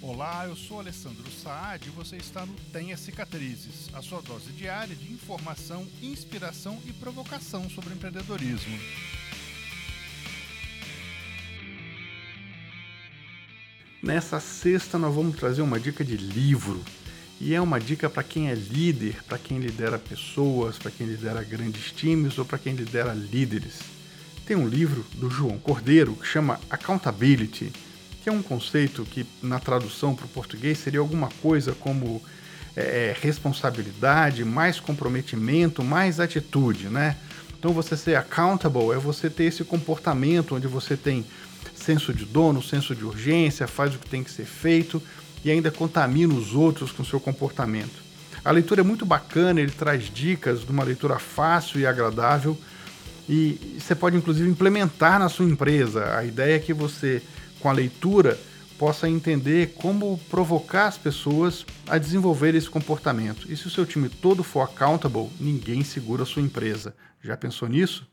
Olá, eu sou Alessandro Saad e você está no Tenha Cicatrizes, a sua dose diária de informação, inspiração e provocação sobre empreendedorismo. Nessa sexta nós vamos trazer uma dica de livro. E é uma dica para quem é líder, para quem lidera pessoas, para quem lidera grandes times ou para quem lidera líderes. Tem um livro do João Cordeiro que chama Accountability, que é um conceito que na tradução para o português seria alguma coisa como responsabilidade, mais comprometimento, mais atitude, né? Então você ser accountable é você ter esse comportamento onde você tem senso de dono, senso de urgência, faz o que tem que ser feito e ainda contamina os outros com seu comportamento. A leitura é muito bacana, ele traz dicas de uma leitura fácil e agradável e você pode inclusive implementar na sua empresa. A ideia é que você, com a leitura, possa entender como provocar as pessoas a desenvolver esse comportamento. E se o seu time todo for accountable, ninguém segura a sua empresa. Já pensou nisso?